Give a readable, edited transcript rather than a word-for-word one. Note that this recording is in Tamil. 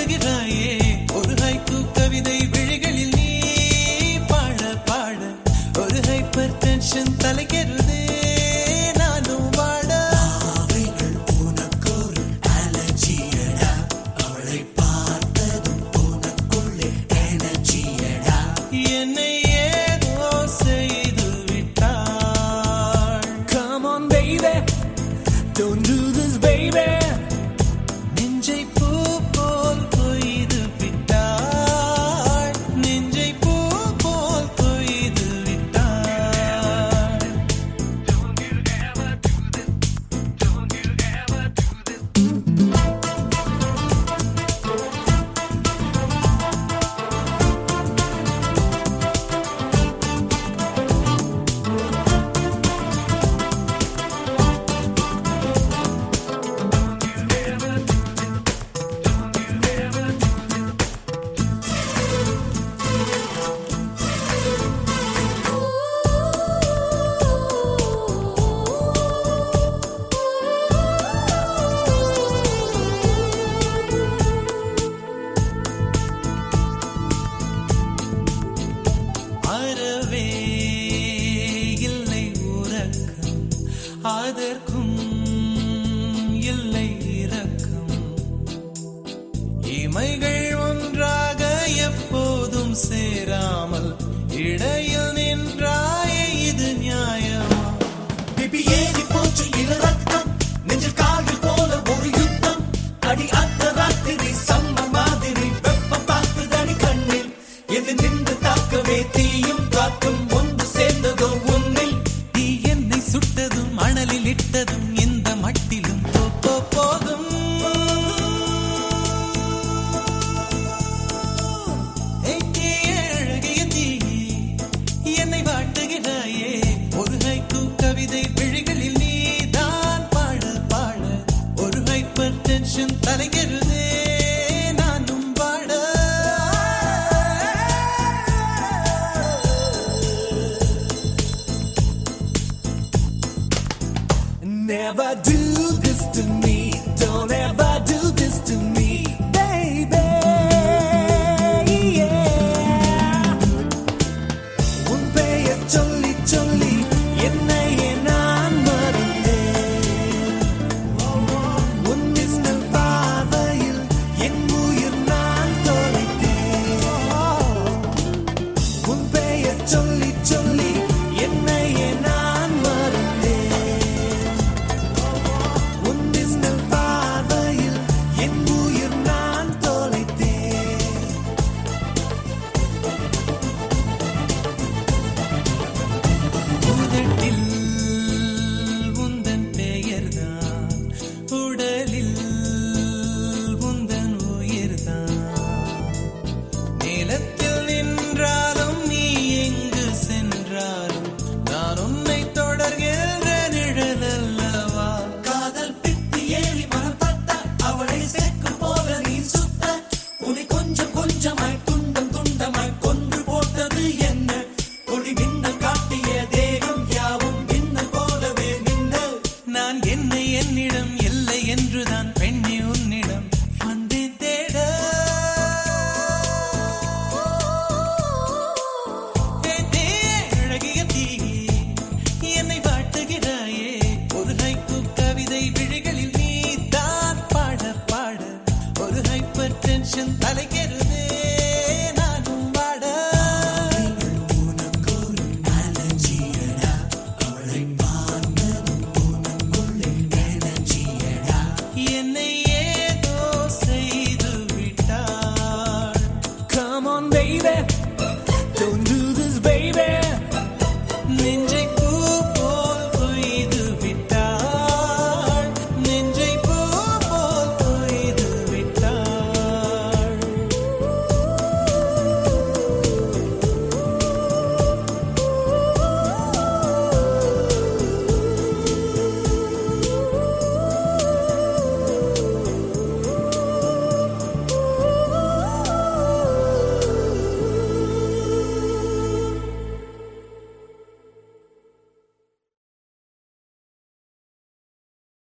வாட்டுகிறாயே ஒரு ஹைக்கூ கவிதை விழிகளில் நீ பாட பாட ஒரு ஹைப்பர் டென்ஷன் தலைக்கெருதே நானும் வாட அவைகள் உனக்கொரு அலர்ஜியடா அவளை பார்த்ததும் உனக்குள்ளே எனர்ஜியடா என்னை ஏதோ செய்து விட்டாள். Come on baby, don't do this baby. நெஞ்சை பூ போல் கொய்து விட்டாள். நெஞ்சை பூ போல் கொய்து விட்டாள். Don't you ever do this. Don't you ever do this. அறவே இல்லை உறக்கம் அதற்கும் இல்லை இரக்கம் இமைகள் ஒன்றாக எப்போதும் சேராமல் இடையில் நின்றாயே இது நியாயமா பிபி ஏறி போச்சு இளரத்தம் நெஞ்சில் கால்கள் போல ஒரு யுத்தம் அடி அந்த ராத்திரி சம்ம மாதிரி வெப்பம் தாக்குதடி கண்ணில் எது நின்று தாக்கவே தீயும் காற்றும் ஒன்று சேர்ந்ததோ உன்னில் தீ என்னை சுட்டதும் மணலில் இட்டதும் இந்த மட்டிலும் போதும் அழகிய தீ என்னை வாட்டுகிறாயே ஒரு ஹைக்கூ கவிதை விழிகளில் நீ தான் பாட பாட ஒரு ஹைப்பர் டென்ஷன் தலைகெருதே நானும் பாட Never do this to me, don't ever do this to me, baby. Yeah. உன் பெயர் சொல்லி சொல்லி என்னையே நான் மறந்தேன். உன் மின்னல் பார்வையில் என் உயிர் நான் தொலைத்தேன். உன் பெயர் சொல்லி சொல்லி என்னையே நான் மறந்தேன். உன் மின்னல் பார்வையில் என் உயிர் நான் தொலைத்தேன். உதட்டில் உந்தன் பெயர்தான் உடலில் உந்தன் உயிர்தான் நிலத்தில் நின்றாலும் நீ எங்கு சென்றாலும் நான் உன்னை தொடர்கின்ற நிழல் அல்லவா காதல் பித்து ஏறி மனப்பட்ட அவளை சேர்க்கும் போல நீ சுத்த உன்னை கொஞ்சம் கொஞ்சமாய் துண்டம் துண்டமாய் கொன்று போட்டது என்ன ஒளி மின்னல் காட்டிய தேகம் யாவும் மின்னல் போலவே மின்னல் நான் என்னை என்னிடம் இல்லை என்றுதான் பெண்ணே உன்னிடம் வந்தேன் தேட அழகிய தீ என்னை வாட்டுகிறாயே ஒரு ஹைக்கூ கவிதை விழிகளில் நீ தான் பாட பாட ஒரு ஹைப்பர் டென்ஷன் தலைகெருதே